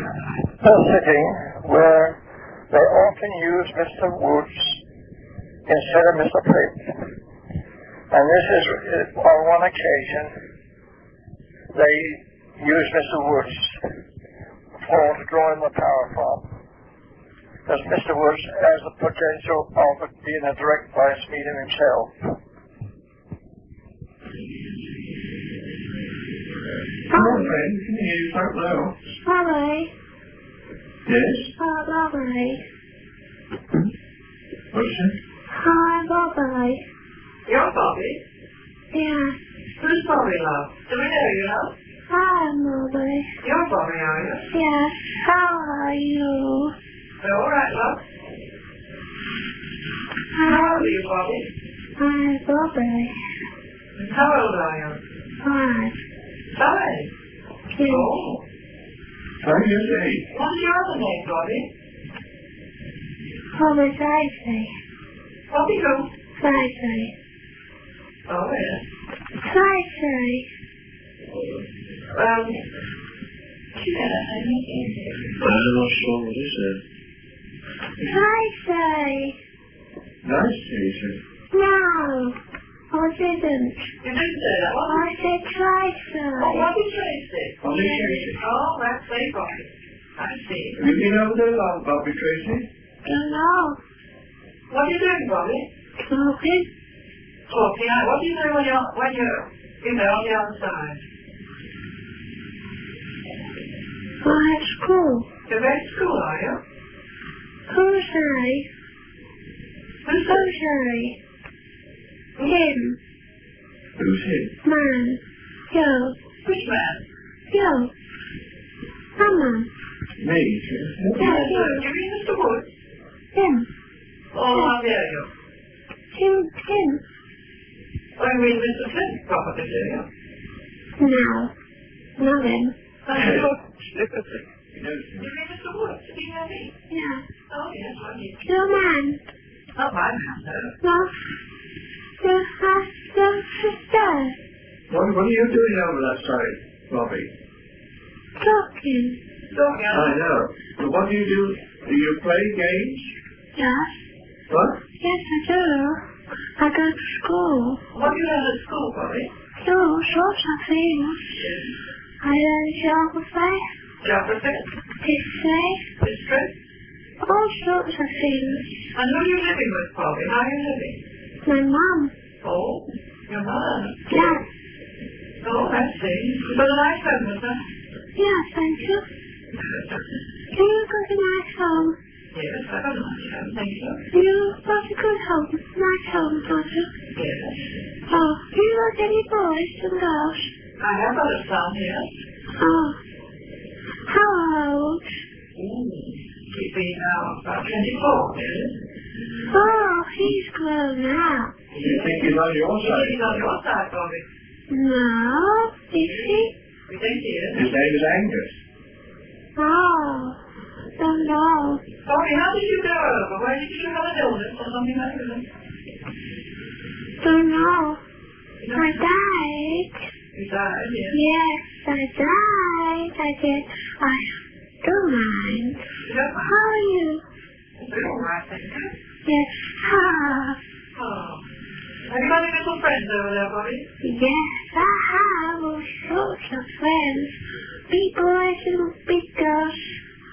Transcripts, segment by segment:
a sitting where they often use Mr. Woods instead of Mr. Pritt. And this is, on one occasion, they used Mr. Woods to draw in the power from. Because Mr. Woods has the potential of being a direct vice medium himself. Hello, friend. Can you hear you quite well? Bobby. Yes? Hi, Bobby. What's that? Hi, Bobby. You're Bobby? Yeah. Who's Bobby, love? Do we know you, love? Hi, Bobby. You're Bobby, are you? Yes. How are you? We're all right, love. How old are you, Bobby? Hi, Bobby. How old are you? 5. 5. Yes. Oh. How do you say? What's your other name, Bobby? Bobby Tracy. Bobby who? Tracy. Oh, yeah. Tracy. I'm not sure what is it. Tracy. Nice, Jason. No. I didn't. You didn't say that, what? I said Tracy. Oh, Bobby Tracy. Bobby Tracy. Oh, that's very Bobby. I see. Have you been over there long, Bobby Tracy? Don't know. What are you doing, Bobby? Talking. Talking out. What do you do when you're on the other side? I'm at school. You're at school, are you? Who's I? Who's Who's I? Him. Who's he? Man. You. Which man? You. Mama. Me. Yeah, You you. mean Mr. Woods? Him. Oh, how dare you? Him. Oh, you mean Mr. Flint, probably, do you? No. Not him. You mean Mr. Woods? Do you know me? Yeah. Oh, yes, I mean. Your man. Not my man, no. No. Your sister. What are you doing over that side, Bobby? Talking. Talking I out. know. But what do you do? Do you play games? Yes. What? Yes, I do. I go to school. What do you learn at school, Bobby? Do all sorts of things. I learn geography, Geography? history, History? all sorts of things. And who are you living with, Bobby? How are you living? My mum. Oh, your mother. Yeah. Oh, I see. But a nice home, was that? Yeah, thank you. Do you got a nice home? Yes, I got a nice home, thank you. You got a good home. Nice home, don't you? Yes. Oh, do you got any boys and girls? I have got a son here. Oh. How old? He's been now about 24, really. Oh, he's grown up. You think he's on your side? He's on your side, Bobby. No, is he? We think he is. His name is Angus. Oh, don't know. Bobby, how did you go over? Where did you have an illness or something like that? Don't know. I died. You died, yes. Yes, I died. I did. I don't mind. You don't mind? How are you? We're all right, thank you. Yes. Ah. Oh. Have you got any little friends over there, Bobby? Yes, I have all sorts of friends. Big boys and big girls.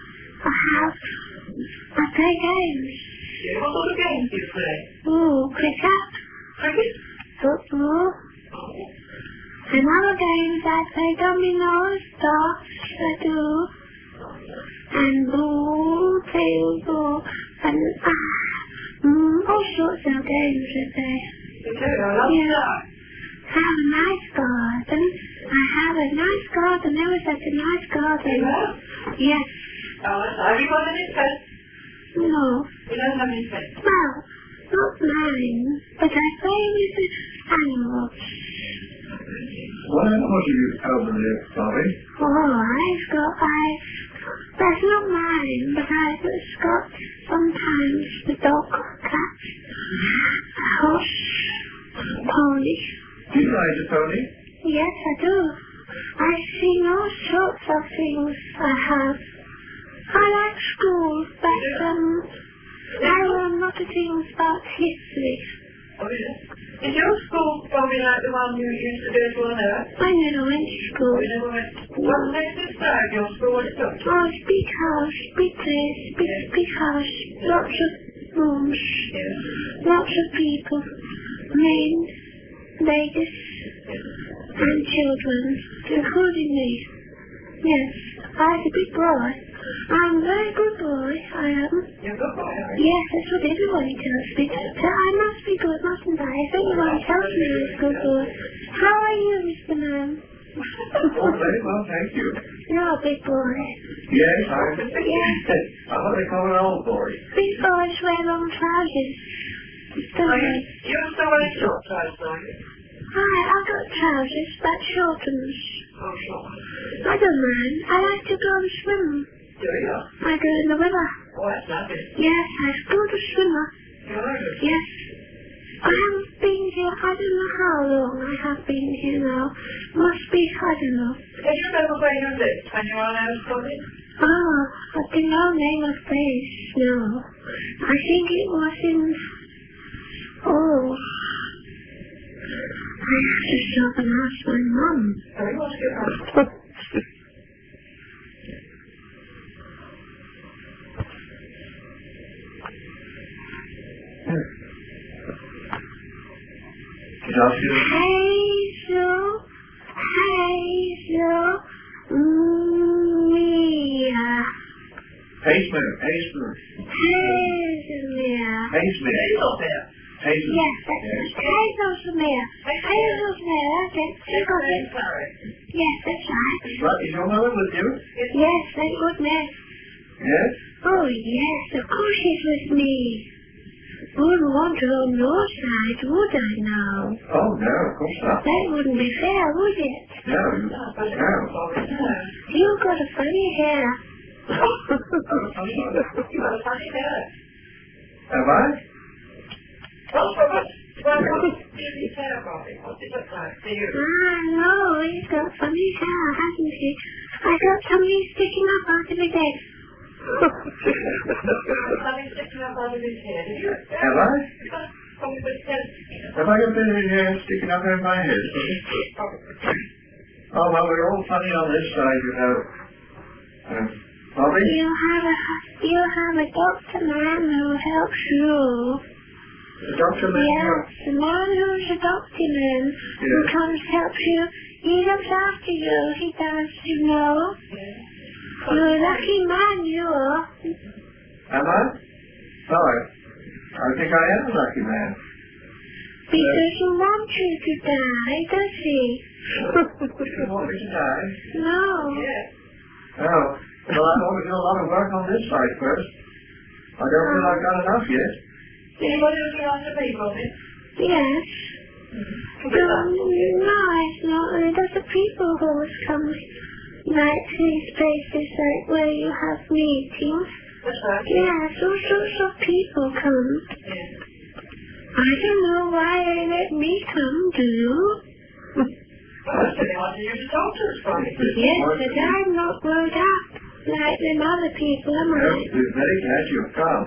I play games. Yeah, what sort of games do you play? Ooh, cricket, Cricket? football, and other games I play dominoes, darts, I do, and ball, table, and all sorts of games I play. You do? I love that. I have a nice garden. I have a nice garden. Never such a nice garden. You have? Yes. Oh, have you got any pets? No. You don't have any pets? Well, not mine, but I play with the animals. What animals have you over there, Bobby? Oh, that's not mine, but I've got sometimes the dog, cat, horse, pony. Do you ride a pony? Yes, I do. I sing all sorts of things I have. I like school, but I learn lots of things about history. Oh, yeah. Is your school probably like the one you used to go to on Earth? I never went to school. You never went. What's next inside your school? What is it? Oh, it's big house, big place, big house, lots of rooms, lots of people, men, ladies, and children, including me. Yes, I'm a big boy. I'm a very good boy, I am. You're a good boy, are you? Yes, that's what everybody tells me. So I must be good, mustn't I? If anyone tells me I'm a good boy. How are you, Mr. Man? Oh, very well, thank you. You're a big boy. Yes, Yes. I'm what they call an old boy. Big boys wear long trousers. Don't Are you? they? You're still wearing short trousers, are you? I've got trousers, but short ones. Oh, short. I don't mind. I like to go and swim. Do you? I go in the river. Oh, that's lovely. Yes, I'm a good swimmer. You are good. Yes. I haven't been here, I don't know how long I have been here now. Must be, I don't know. Can you remember where you lived when you were on Earth, probably? Oh, I don't know name of place, no. I think it was in... Oh. I have to stop and ask my mum. Very much good. Did I ask you? Hazel, Mia. Hazelmere. Hazelmere. Hazel there. Hazel. Yes, that's right. Hazelmere. Hazelmere, that's it. You got it. Sorry. Yes, that's right. Right, is your mother with you? Yes, thank goodness. Yes? Oh, yes, of course she's with me. Wouldn't want her on your side, would I now? Oh, no, of course not. That wouldn't be fair, would it? No, no. You've got a funny hair. You got a funny hair. Have I? Well, what's his hair, Bobby? What's it look like to you? I know, he's got funny hair, hasn't he? I got something sticking up out of his head. Something sticking up out of his head. Have I? Something with his head. Have I got any hair sticking up in my head? Oh, well, we're all funny on this side, you know. Bobby? You have a doctor man who helps you. The doctor man? Yes, the man who's a doctor man who comes to help you. He looks after you, he does, you know. You're a lucky man, you are. Am I? No, I think I am a lucky man. He doesn't want you to die, does he? You don't want me to die? No. Oh. Well, I want to do a lot of work on this side first. I don't feel I've got enough yet. Anybody looking after me, Bobby? Yes. No, it's not. There's the people who always come, like these places like where you have meetings. That's right. Yes, all sorts of people come. Yeah. I don't know why they let me come, do you? Well, that's what they wanted you to talk to us, Bobby. Yes, but I'm not grown up like them other people, am I? Well, we're very glad you've come.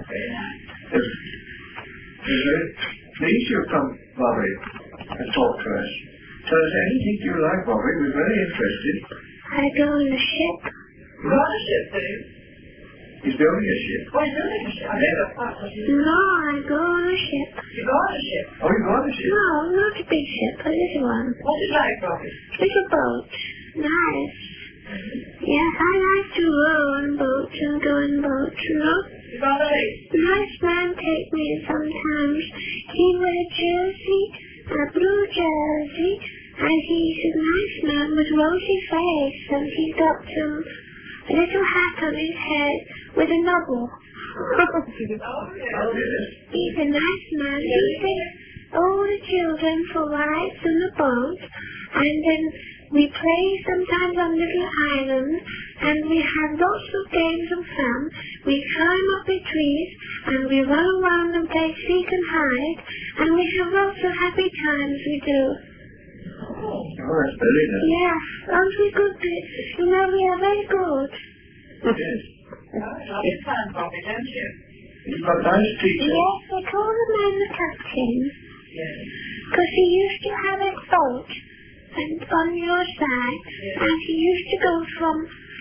We're very pleased you've come, Bobby, and talk to us. Tell us anything you like, Bobby. We're very interested. I go on a ship. You're on a ship, do you? He's building a ship. Oh, you're building a ship. I think that's part of it. No, I go on a ship. You go on a ship. Oh, you've got a ship? No, not a big ship, a little one. What's it like, Bobby? Little boat. Nice. Yes, I like to row on boats and go in boats, you know. You got the lake. Nice man take me sometimes. He wear jersey, a blue jersey, and he's a nice man with rosy face, and he's got a little hat on his head with a novel. Oh, yeah. Oh, yes. He's a nice man. He takes all the children for rides on the boat, and then we play sometimes on little islands, and we have lots of games of fun. We climb up the trees, and we run around and play seek and hide, and we have lots of happy times, we do. Oh, that's very nice. Yes, aren't we good? You know, we are very good. Yes. love your son, Bobby, don't you? You've got nice teachers. Yes, they call the man the captain. Yes. Because he used to have a boat and on your side, and he used to go from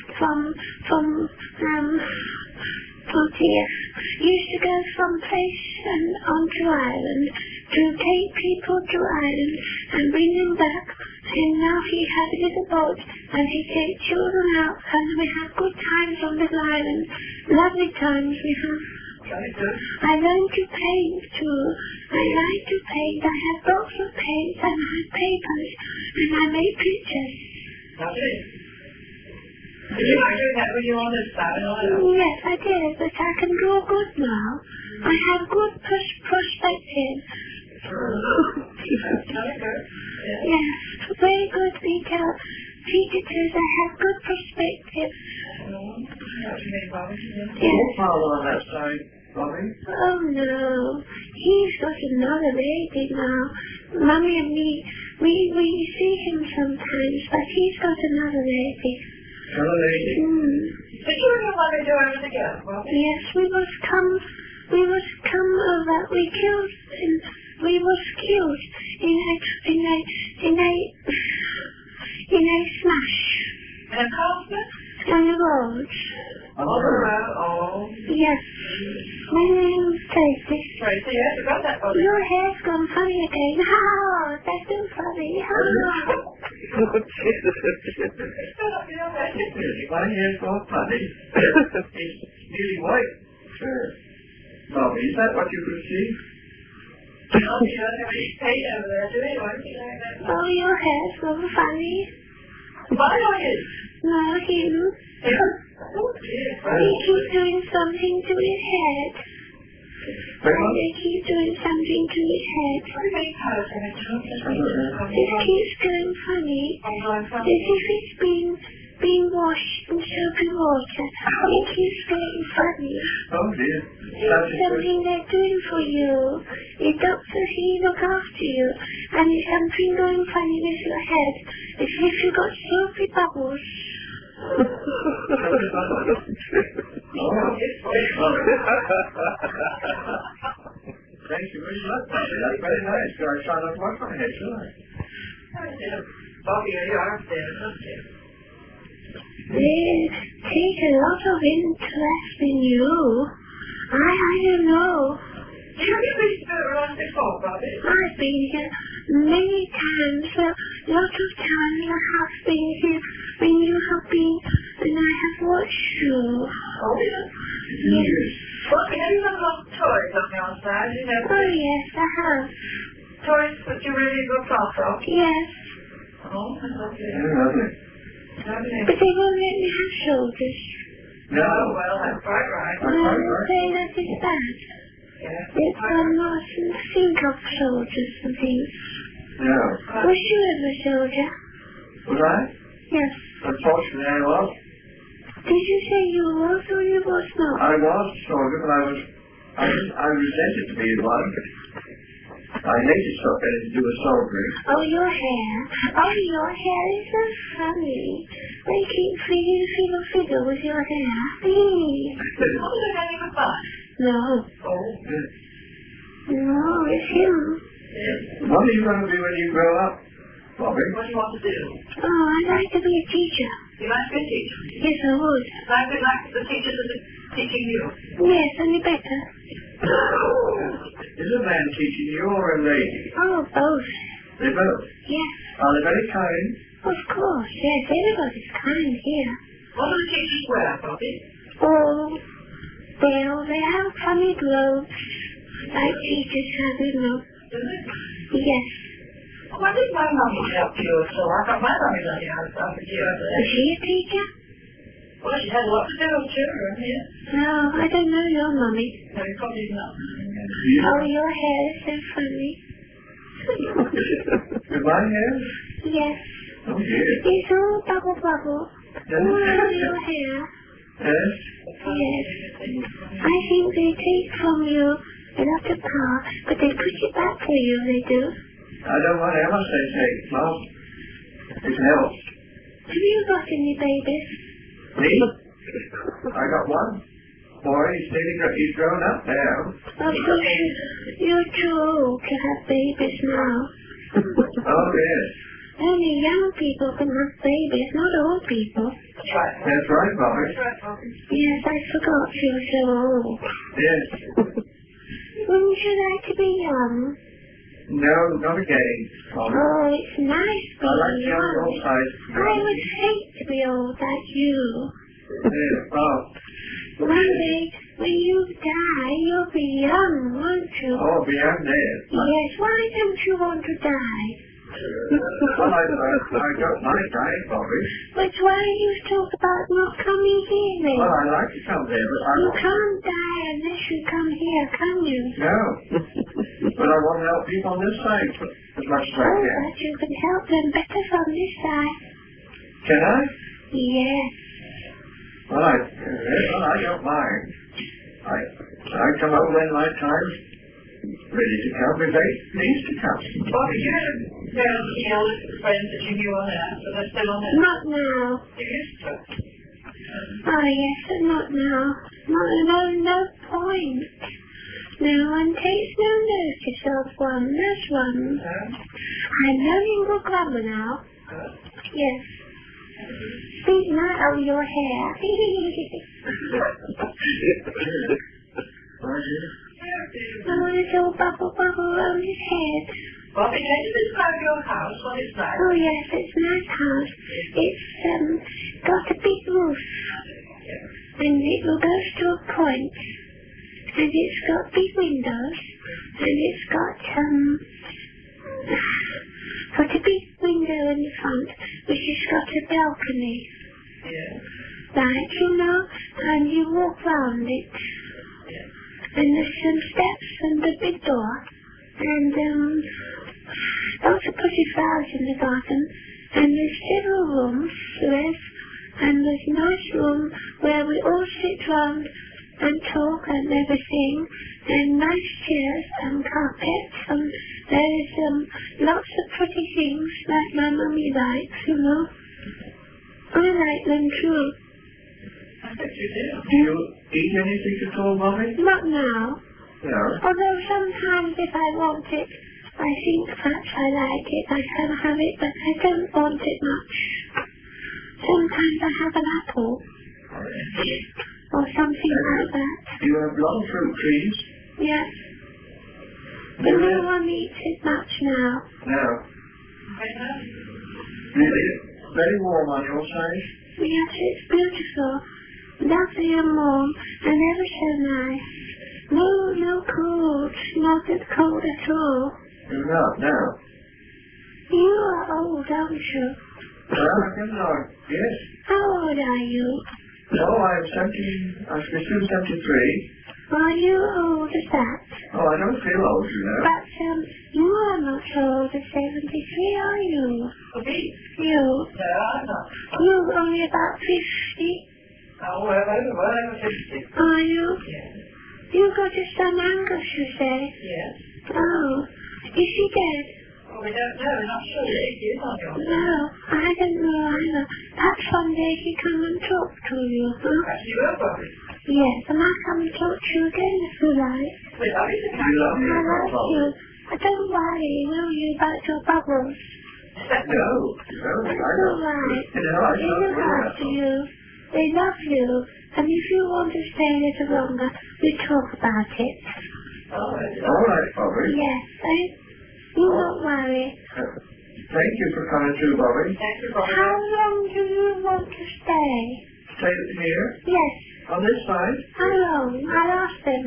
oh dear, he used to go from place and onto island to take people to island and bring them back. And now he had a little boat and he takes children out and we have good times on little island. Lovely times we have. Very good. I learned to paint too. I like to paint. I have lots of paints and I have papers and I make pictures. Lovely. Did you like doing that when you were on this side? Yes, I did, but I can draw good now. I have good perspective. Very good. Yes, very good detail. Teachers, I have good perspective. What you mean, Bobby? Yes. Your father on that side, Bobby? Oh no, he's got another lady now. Mummy and me, we see him sometimes, but he's got another lady. Another lady? Did you and your mother do over together, Bobby? Yes, we was come over. We was killed in a smash And a conflict? on the road. On On the the road. road, oh. Yes, my name's Tracy. Tracy, yes, you got that, Bobby. Your hair's gone funny again. Oh, that's so funny. Oh. My hair's gone funny. It's nearly white. Bobby, is that what you could see? Oh, you don't have any paint over there, do you? Or anything like that? Oh, your hair's gone funny. Mine or his? No, him. Oh, dear. He keeps doing something to his head. They keep doing something to his head. What do you mean, Cousin? It keeps going funny. As if it's been washed in soapy water. It keeps going funny. Oh dear. It's something they're doing for you. The doctors here look after you. And it's something going funny with your head. It's as if you've got soapy bubbles. Thank you very much, Bobby. That's very nice. I try not to work on it, shall I? Bobby, you are there, don't you? They take a lot of interest in you. I don't know. Have you been to around before, Bobby? I've been here many times. Lots of times I have been here when you have been, and I have watched you. Oh, yeah. Yes. Bobby, have you got a lot of toys on the outside? You know, Oh, yes, I have. toys that you really look after? Yes. Oh, that's lovely. Lovely. Lovely. But they won't let me have shoulders. No. Oh, well, that's quite right. No, they say that is bad. Yes. It's mustn't think of soldiers and things. No. Was you ever a soldier? Was I? Yes. Unfortunately, I was. Did you say you was or you was not? I was a soldier, but I resented to be one. I hated anything to do with soldiering. Oh, your hair. Oh, your hair is so funny. They keep feeding fiddle with your hair. Please. Oh, they're getting a bus. No. Oh, No, it's him. yes. What are you going to do when you grow up, Bobby? What do you want to do? Oh, I'd like to be a teacher. You like to be a teacher? Yes, I would. Like the teachers that are teaching you? Yes, only better. Is a man teaching you or a lady? Oh, both. They both. Yes. Are they very kind? Of course, yes. Everybody's kind here. What do the teachers wear, Bobby? Oh, they have funny clothes. Like teachers have, you know. Do they? Yes. Why did my mummy help you so? I thought my mummy done you how to help you over Is there. she a teacher? Well, she had a lot to do with children, yes. No, I don't know your mummy. No, you probably not. Oh, your hair is so funny. With my hair? Yes. Oh dear. It's all bubble. All over your hair. Yes? Yes. I think they take from you a lot of power, but they put it back for you, they do. I don't want else they take, Mom. It helps. Have you got any babies? Me? I got one boy, he's grown up now. Of course, you're too old to have babies now. Oh, yes. Only young people can have babies, not old people. That's right. That's right, Bobby. That's right, Bobby. Yes, I forgot you were so old. Yes. Wouldn't you like to be young? No, not again, Bobby. Oh, it's nice I like being the old young. size. I would hate to be old like you. Yes, well, One day, when you die, you'll be young, won't you? oh, beyond that. Yes, why don't you want to die? Well, I don't mind dying, Bobby. But why do you talk about not coming here then? Well, I like to come there, but I You want... can't die unless you come here, can you? No. But I want to help people on this side as much as I Oh, can. but you can help them better from this side. Can I? Yes. Well, I don't mind. I come over in my time, ready to come, if they please to come. Bobby, you had the oldest friends that you knew on Earth, but they're still on Earth. Not now. You used to. Oh, yes, but not now. No point. No one takes no notice of one. There's one. I'm learning good grammar now. Yes. Speak not of your hair. Oh, little bubble around his head. Bobby, can you describe your house, what it's like? Oh, yes, it's a nice house. It's got a big roof. And it goes to a point. And it's got big windows. And it's got a big window in the front, which has got a balcony. Yeah. Right, you know, and you walk round it. And there's some steps and a big door. And lots of pretty flowers in the garden. And there's several rooms, and there's a nice room where we all sit round and talk and everything, and nice chairs and carpets, and there's lots of pretty things like my mummy likes, you know. I like them too. I bet you do. Do you eat anything at all, Bobby? Not now. No. Although sometimes if I want it, I think perhaps I like it, I can have it, but I don't want it much. Sometimes I have an apple, or something like that. Do you have long fruit trees? Yes. But no one eats it much now. No. Really? Very warm on your side? Yes, it's beautiful, lovely and warm, and ever so nice. No cold, not that cold at all. You're not, no. You are old, aren't you? Well, I can know. Yes. How old are you? No, I'm still 73. Are you old as that? Oh, I don't feel old, you know. But you are not so old as 73, are you? Me? You? No, I'm not. You're only about 50. Oh, well over 50. Are you? Yeah. You got your son Angus, you say? Yes. Oh. Is he dead? Well, we don't know. We're not sure that it is on your side. No, I don't know either. Perhaps one day he come and talk to you, huh? Perhaps you will, Bobby. Yes, and I'll come and talk to you again if you like. We're lovely to You catch love up. me, I like Bobby. you. But don't worry, will you, about your bubbles? No, That's I all don't. right. You know, I They don't look really after you. They love you. And if you want to stay a little longer, we talk about it. Oh, it's All right, Bobby. Yes, you won't worry. Thank you for coming through, Bobby. Thank you, Bobby. How long do you want to stay? Stay here, Yes, on this side. how long? I'll ask them.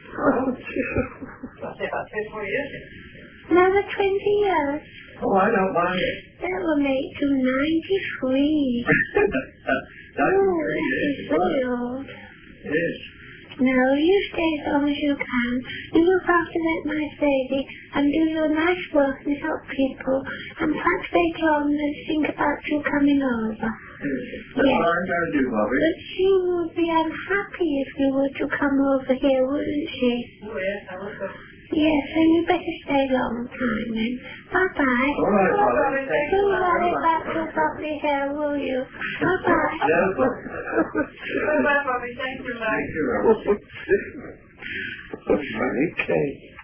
I'll say about 10 more years. Another 20 years. Oh, I don't mind it. That will make you 93. That's Oh, great, that is yes. very old. Yes. No, you stay as long as you can. You look after that nice lady and do your nice work and help people. And perhaps later on they'll think about you coming over. That's what I'm going to do, Bobby. But she would be unhappy if you were to come over here, wouldn't she? Oh, yes, I will go. Yes, and you better stay a long time then. Bye-bye. All right, Molly. Thank you. Don't worry about your lovely hair, will you? Bye-bye. Bye-bye, Bobby. Thank you, Mike. Thank you, Rose. Funny case.